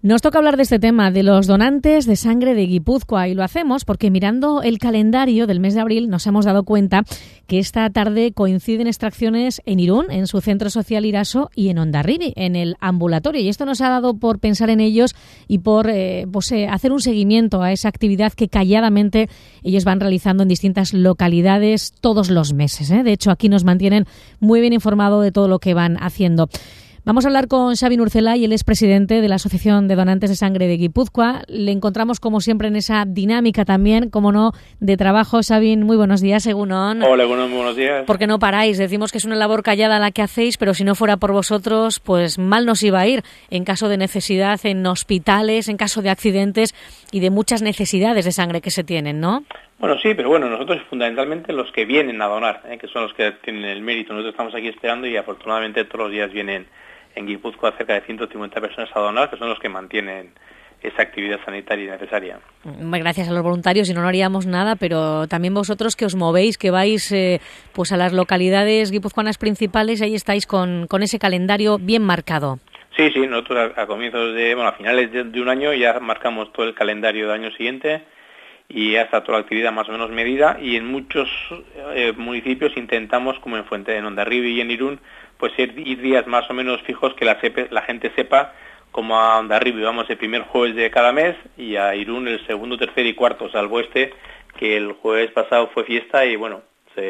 Nos toca hablar de este tema, de los donantes de sangre de Guipúzcoa, y lo hacemos porque mirando el calendario del mes de abril nos hemos dado cuenta que esta tarde coinciden extracciones en Irún, en su centro social Iraso, y en Hondarribia, en el ambulatorio. Y esto nos ha dado por pensar en ellos y por hacer un seguimiento a esa actividad que calladamente ellos van realizando en distintas localidades todos los meses. De hecho, aquí nos mantienen muy bien informados de todo lo que van haciendo. Vamos a hablar con Sabin Urzelay, él es presidente de la Asociación de Donantes de Sangre de Guipúzcoa. Le encontramos, como siempre, en esa dinámica también, como no, de trabajo. Sabin, muy buenos días, Egunon. Hola, muy buenos días. Porque no paráis, decimos que es una labor callada la que hacéis, pero si no fuera por vosotros, pues mal nos iba a ir en caso de necesidad, en hospitales, en caso de accidentes y de muchas necesidades de sangre que se tienen, ¿no? Bueno, sí, pero bueno, nosotros fundamentalmente los que vienen a donar, que son los que tienen el mérito. Nosotros estamos aquí esperando y afortunadamente todos los días vienen en Guipúzcoa cerca de 150 personas a donar, que son los que mantienen esa actividad sanitaria necesaria. Gracias a los voluntarios, y no haríamos nada, pero también vosotros que os movéis, que vais pues a las localidades guipuzcoanas principales, ahí estáis con ese calendario bien marcado. Sí, nosotros a comienzos a finales de un año ya marcamos todo el calendario del año siguiente y ya está toda la actividad más o menos medida, y en muchos municipios intentamos, como en Hondarribia y en Irún, pues ir días más o menos fijos que la gente sepa, como a Hondarribia vamos el primer jueves de cada mes y a Irún el segundo, tercer y cuarto, salvo que el jueves pasado fue fiesta y bueno,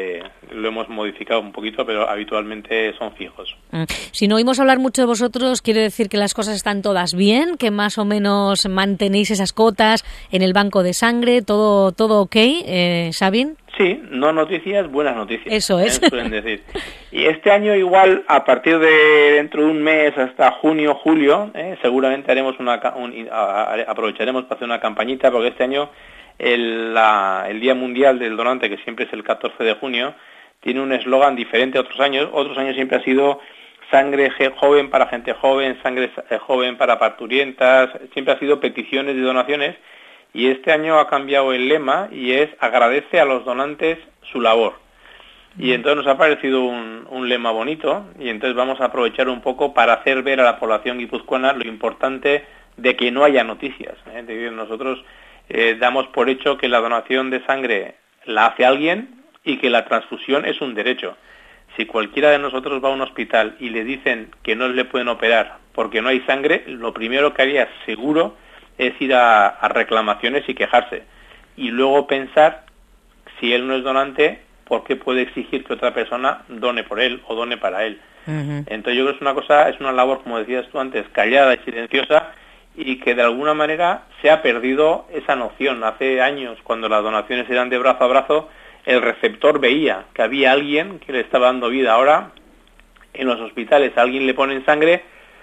lo hemos modificado un poquito, pero habitualmente son fijos. Si no oímos hablar mucho de vosotros, quiere decir que las cosas están todas bien, que más o menos mantenéis esas cotas en el banco de sangre, todo ok, Sabin. Sí, no noticias, buenas noticias. Eso es. Suelen decir. Y este año igual, a partir de dentro de un mes hasta junio, julio, seguramente aprovecharemos para hacer una campañita, porque este año el Día Mundial del Donante, que siempre es el 14 de junio, tiene un eslogan diferente a otros años. Otros años siempre ha sido sangre joven para gente joven, sangre joven para parturientas, siempre ha sido peticiones de donaciones. Y este año ha cambiado el lema y es agradece a los donantes su labor. Y entonces nos ha parecido un lema bonito, y entonces vamos a aprovechar un poco para hacer ver a la población guipuzcoana lo importante de que no haya noticias. Es decir, nosotros damos por hecho que la donación de sangre la hace alguien y que la transfusión es un derecho. Si cualquiera de nosotros va a un hospital y le dicen que no le pueden operar porque no hay sangre, lo primero que haría seguro es ir a reclamaciones y quejarse. Y luego pensar, si él no es donante, ¿por qué puede exigir que otra persona done por él o done para él? Entonces yo creo que es una labor, como decías tú antes, callada y silenciosa, y que de alguna manera se ha perdido esa noción. Hace años, cuando las donaciones eran de brazo a brazo, el receptor veía que había alguien que le estaba dando vida. Ahora, en los hospitales, a alguien le ponen sangre,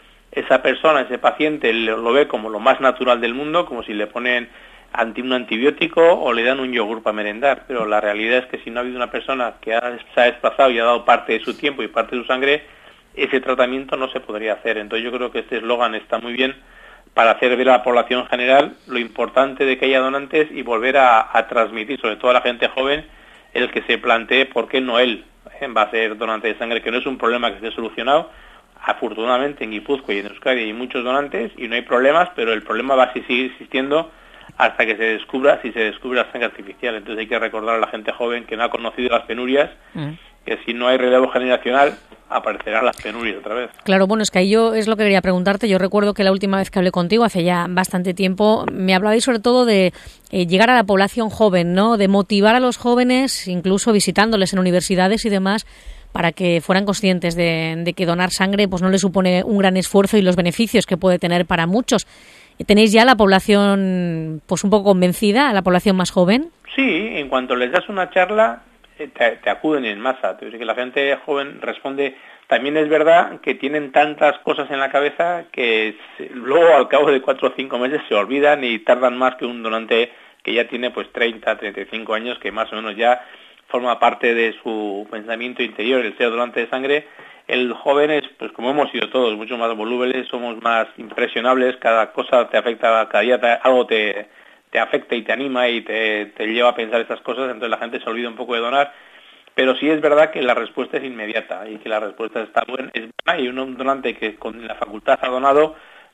esa persona, ese paciente, lo ve como lo más natural del mundo, como si le ponen un antibiótico o le dan un yogur para merendar. Pero la realidad es que si no ha habido una persona que se ha desplazado y ha dado parte de su tiempo y parte de su sangre, ese tratamiento no se podría hacer. Entonces yo creo que este eslogan está muy bien para hacer ver a la población general lo importante de que haya donantes y volver a transmitir, sobre todo a la gente joven, el que se plantee por qué no él va a ser donante de sangre, que no es un problema que esté solucionado. Afortunadamente en Guipúzcoa y en Euskadi hay muchos donantes y no hay problemas, pero el problema va a seguir existiendo hasta que se descubra la sangre artificial. Entonces hay que recordar a la gente joven que no ha conocido las penurias, que si no hay relevo generacional aparecerán las penurias otra vez. Claro, bueno, es que ahí yo es lo que quería preguntarte. Yo recuerdo que la última vez que hablé contigo, hace ya bastante tiempo, me hablabais sobre todo de llegar a la población joven, ¿no? De motivar a los jóvenes, incluso visitándoles en universidades y demás, para que fueran conscientes de que donar sangre pues no les supone un gran esfuerzo y los beneficios que puede tener para muchos. ¿Tenéis ya la población pues un poco convencida, a la población más joven? Sí, en cuanto les das una charla, te acuden en masa. Es decir, que la gente joven responde. También es verdad que tienen tantas cosas en la cabeza que luego al cabo de 4 o 5 meses se olvidan y tardan más que un donante que ya tiene pues 30, 35 años, que más o menos ya forma parte de su pensamiento interior, el ser donante de sangre. El joven es, pues como hemos sido todos, mucho más volubles, somos más impresionables, cada cosa te afecta, cada día algo te afecta y te anima y te lleva a pensar estas cosas, entonces la gente se olvida un poco de donar, pero sí es verdad que la respuesta es inmediata y que la respuesta está buena, es buena, y un donante que con la facultad ha donado,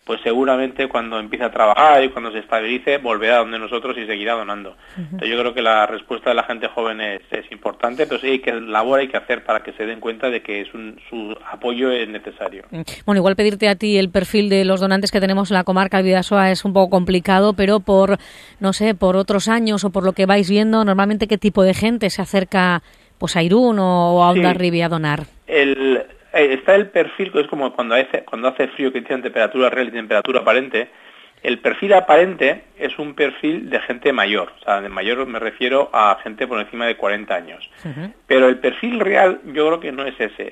pues seguramente cuando empiece a trabajar y cuando se estabilice volverá donde nosotros y seguirá donando. Entonces yo creo que la respuesta de la gente joven es importante, pero sí hay que hacer para que se den cuenta de que su apoyo es necesario. Bueno, igual pedirte a ti el perfil de los donantes que tenemos en la comarca del Bidasoa es un poco complicado, pero por otros años o por lo que vais viendo, normalmente ¿qué tipo de gente se acerca pues a Irún o a Hondarribia a donar? Está el perfil, que es como cuando hace frío, que tiene temperatura real y temperatura aparente. El perfil aparente es un perfil de gente mayor, o sea, de mayor me refiero a gente por encima de 40 años. Pero el perfil real yo creo que no es ese.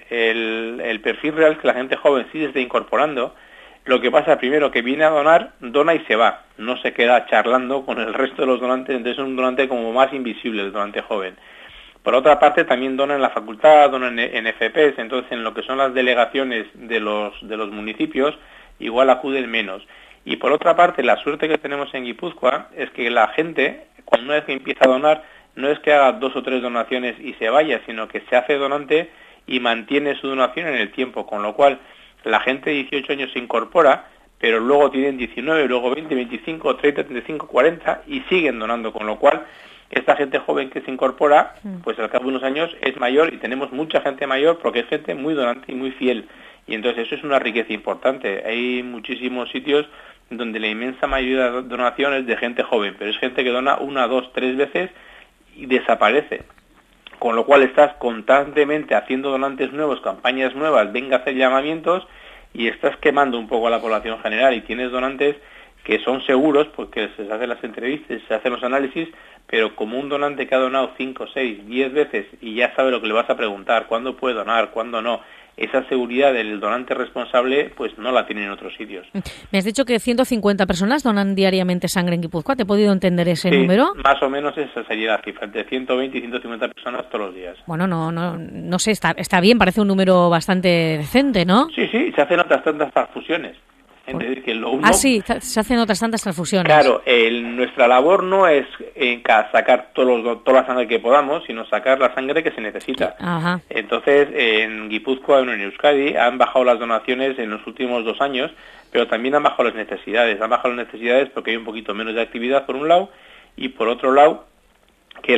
El perfil real es que la gente joven sí se está incorporando. Lo que pasa primero que viene a donar, dona y se va, no se queda charlando con el resto de los donantes, entonces es un donante como más invisible, el donante joven. Por otra parte, también donan en la facultad, donan en FPs, entonces en lo que son las delegaciones de los municipios, igual acuden menos. Y por otra parte, la suerte que tenemos en Guipúzcoa es que la gente, cuando una vez que empieza a donar, no es que haga 2 o 3 donaciones y se vaya, sino que se hace donante y mantiene su donación en el tiempo, con lo cual la gente de 18 años se incorpora, pero luego tienen 19, luego 20, 25, 30, 35, 40 y siguen donando, con lo cual esta gente joven que se incorpora, pues al cabo de unos años es mayor y tenemos mucha gente mayor porque es gente muy donante y muy fiel. Y entonces eso es una riqueza importante. Hay muchísimos sitios donde la inmensa mayoría de donaciones es de gente joven, pero es gente que dona 1, 2, 3 veces y desaparece. Con lo cual estás constantemente haciendo donantes nuevos, campañas nuevas, venga a hacer llamamientos y estás quemando un poco a la población general y tienes donantes que son seguros porque se hacen las entrevistas, se hacen los análisis, pero como un donante que ha donado 5, 6, 10 veces y ya sabe lo que le vas a preguntar, cuándo puede donar, cuándo no, esa seguridad del donante responsable pues no la tienen en otros sitios. Me has dicho que 150 personas donan diariamente sangre en Guipúzcoa. ¿Te he podido entender ese número? Más o menos esa sería la cifra, entre 120 y 150 personas todos los días. Bueno, no sé, está bien, parece un número bastante decente, ¿no? Sí, se hacen otras tantas transfusiones. Es decir, que sí, se hacen otras tantas transfusiones. Claro, nuestra labor no es sacar toda la sangre que podamos, sino sacar la sangre que se necesita. Ajá. Entonces, en Guipúzcoa, en Euskadi, han bajado las donaciones en los últimos 2 años, pero también han bajado las necesidades. Han bajado las necesidades porque hay un poquito menos de actividad, por un lado, y por otro lado, que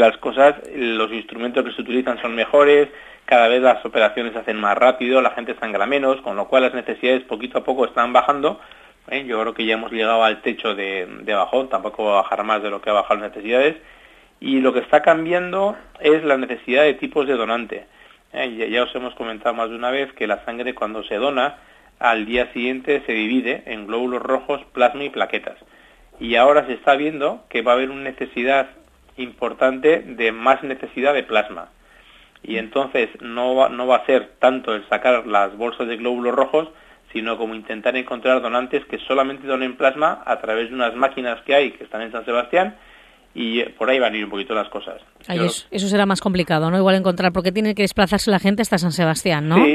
los instrumentos que se utilizan son mejores, cada vez las operaciones se hacen más rápido, la gente sangra menos, con lo cual las necesidades poquito a poco están bajando. Yo creo que ya hemos llegado al techo de bajón, tampoco va a bajar más de lo que ha bajado las necesidades. Y lo que está cambiando es la necesidad de tipos de donante. Ya os hemos comentado más de una vez que la sangre cuando se dona, al día siguiente se divide en glóbulos rojos, plasma y plaquetas. Y ahora se está viendo que va a haber una necesidad importante de más necesidad de plasma. Y entonces no va a ser tanto el sacar las bolsas de glóbulos rojos, sino como intentar encontrar donantes que solamente donen plasma a través de unas máquinas que hay, que están en San Sebastián, y por ahí van a ir un poquito las cosas. Eso será más complicado, ¿no? Igual encontrar, porque tiene que desplazarse la gente hasta San Sebastián, ¿no? Sí,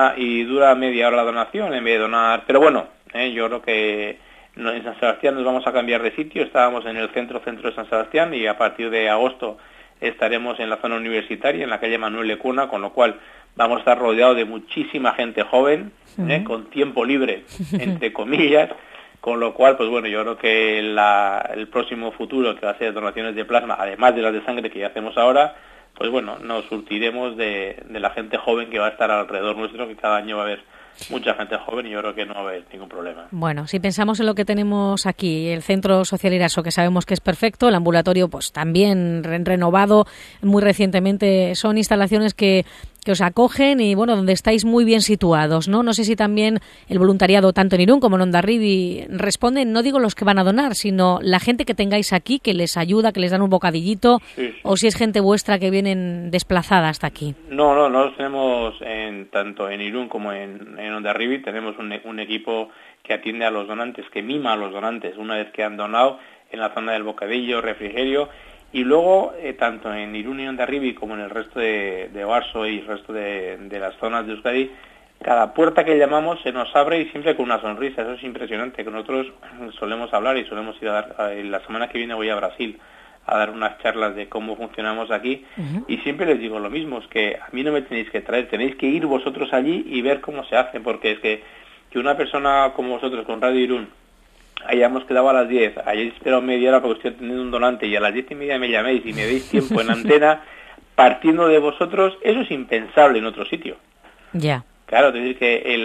y dura media hora la donación en vez de donar. Pero bueno, yo creo que en San Sebastián nos vamos a cambiar de sitio. Estábamos en el centro de San Sebastián y a partir de agosto estaremos en la zona universitaria, en la calle Manuel Lecuna, con lo cual vamos a estar rodeados de muchísima gente joven, con tiempo libre, entre comillas, con lo cual, pues bueno, yo creo que el próximo futuro, que va a ser donaciones de plasma, además de las de sangre que ya hacemos ahora, pues bueno, nos surtiremos de la gente joven que va a estar alrededor nuestro, que cada año va a haber mucha gente joven y yo creo que no va a haber ningún problema. Bueno, si pensamos en lo que tenemos aquí, el Centro Social Iraso, que sabemos que es perfecto, el ambulatorio pues también renovado muy recientemente, son instalaciones que os acogen y bueno, donde estáis muy bien situados, ¿no? No sé si también el voluntariado, tanto en Irún como en Hondarribia, responden, no digo los que van a donar, sino la gente que tengáis aquí, que les ayuda, que les dan un bocadillito, sí. O si es gente vuestra que vienen desplazada hasta aquí. No, nosotros tenemos, tanto en Irún como en Hondarribia, tenemos un equipo que atiende a los donantes, que mima a los donantes una vez que han donado en la zona del bocadillo, refrigerio. Y luego, tanto en Irún y Hondarribia como en el resto de Oarsoaldea y el resto de las zonas de Euskadi, cada puerta que llamamos se nos abre y siempre con una sonrisa. Eso es impresionante, que nosotros solemos hablar y solemos ir a dar, la semana que viene voy a Brasil a dar unas charlas de cómo funcionamos aquí, y siempre les digo lo mismo, es que a mí no me tenéis que traer, tenéis que ir vosotros allí y ver cómo se hace, porque es que que una persona como vosotros con Radio Irún hayamos quedado a las 10, hayáis esperado media hora porque estoy teniendo un donante y a las 10:30 me llaméis y me deis tiempo en antena partiendo de vosotros, eso es impensable en otro sitio. Ya. Claro, es decir, que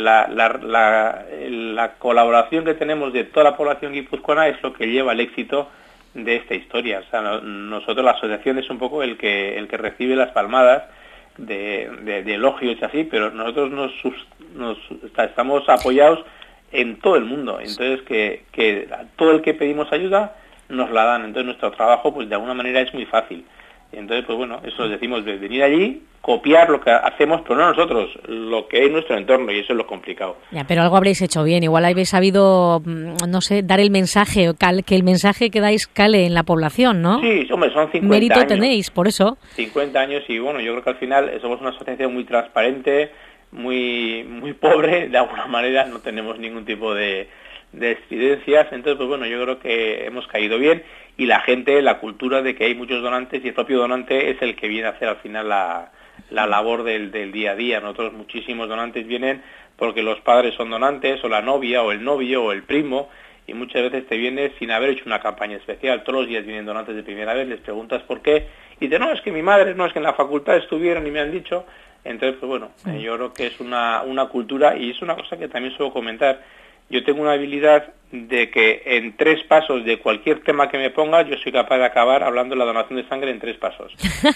la colaboración que tenemos de toda la población guipuzcoana es lo que lleva al éxito de esta historia. O sea, nosotros, la asociación es un poco el que recibe las palmadas de elogios y así, pero nosotros estamos apoyados en todo el mundo. Entonces, que todo el que pedimos ayuda nos la dan. Entonces, nuestro trabajo, pues de alguna manera es muy fácil. Entonces, pues bueno, eso decimos, de venir allí, copiar lo que hacemos, pero no nosotros, lo que es nuestro entorno, y eso es lo complicado. Ya, pero algo habréis hecho bien, igual habéis sabido, no sé, dar el mensaje, que el mensaje que dais cale en la población, ¿no? Sí, hombre, son 50 Mérito años. tenéis, por eso. 50 años y bueno, yo creo que al final somos una asociación muy transparente, muy pobre, de alguna manera no tenemos ningún tipo de estridencias, entonces pues bueno, yo creo que hemos caído bien y la gente, la cultura de que hay muchos donantes y el propio donante es el que viene a hacer al final la labor del día a día. Nosotros muchísimos donantes vienen porque los padres son donantes o la novia o el novio o el primo y muchas veces te vienes sin haber hecho una campaña especial. Todos los días vienen donantes de primera vez, les preguntas por qué y dicen, no, es que mi madre, no, es que en la facultad estuvieron y me han dicho. Entonces, pues bueno, yo creo que es una cultura y es una cosa que también suelo comentar. Yo tengo una habilidad de que en 3 pasos de cualquier tema que me ponga, yo soy capaz de acabar hablando de la donación de sangre en 3 pasos.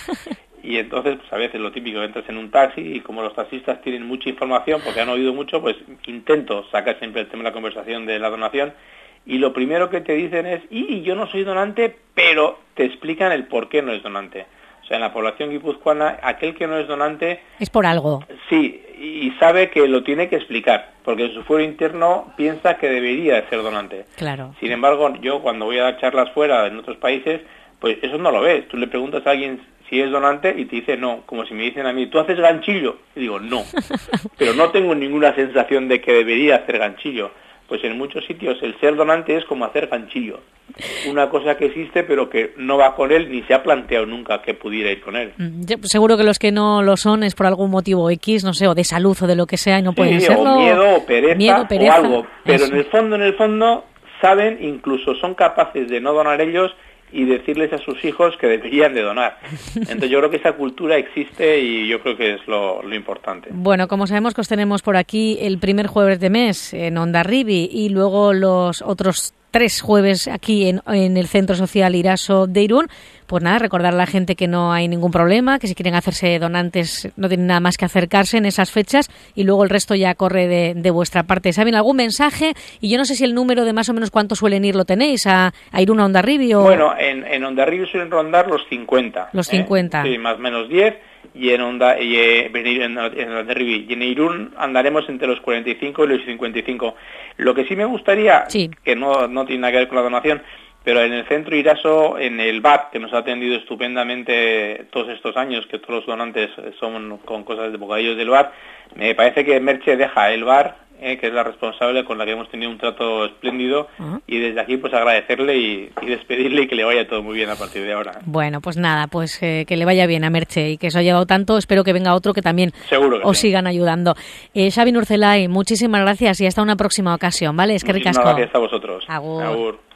Y entonces, pues a veces lo típico, entras en un taxi y como los taxistas tienen mucha información, porque han oído mucho, pues intento sacar siempre el tema de la conversación de la donación. Y lo primero que te dicen es, y yo no soy donante, pero te explican el por qué no es donante. O sea, en la población guipuzcoana, aquel que no es donante... Es por algo. Sí, y sabe que lo tiene que explicar, porque en su fuero interno piensa que debería de ser donante. Claro. Sin embargo, yo cuando voy a dar charlas fuera, en otros países, pues eso no lo ves. Tú le preguntas a alguien si es donante y te dice no, como si me dicen a mí, ¿tú haces ganchillo? Y digo, no, pero no tengo ninguna sensación de que debería hacer ganchillo. Pues en muchos sitios el ser donante es como hacer ganchillo. Una cosa que existe pero que no va con él ni se ha planteado nunca que pudiera ir con él. Yo, seguro que los que no lo son es por algún motivo X, no sé, o de salud o de lo que sea y no pueden serlo. O miedo o pereza o algo. Pero eso. en el fondo saben, incluso son capaces de no donar ellos y decirles a sus hijos que deberían de donar. Entonces yo creo que esa cultura existe y yo creo que es lo importante. Bueno, como sabemos que os tenemos por aquí el primer jueves de mes en Hondarribia y luego los otros 3 jueves aquí en el Centro Social Iraso de Irún, pues nada, recordar a la gente que no hay ningún problema, que si quieren hacerse donantes no tienen nada más que acercarse en esas fechas y luego el resto ya corre de vuestra parte. ¿Saben algún mensaje? Y yo no sé si el número de más o menos cuánto suelen ir lo tenéis a Irún a Hondarribia o... Bueno, en Hondarribia suelen rondar los 50. Los 50. Sí, más o menos 10. Y en Hondarribia y en Irún andaremos entre los 45 y los 55. Lo que sí me gustaría, que no tiene nada que ver con la donación, pero en el centro Iraso, en el bar, que nos ha atendido estupendamente todos estos años, que todos los donantes son con cosas de bocadillos del bar, me parece que Merche deja el bar, que es la responsable con la que hemos tenido un trato espléndido, y desde aquí pues agradecerle y despedirle y que le vaya todo muy bien a partir de ahora. Bueno, pues nada, pues que le vaya bien a Merche y que os ha llevado tanto, espero que venga otro que también os sigan ayudando. Xabi Nurzelay, muchísimas gracias y hasta una próxima ocasión, ¿vale? Es que ricasco. Muchísimas gracias a vosotros. Agur. Agur.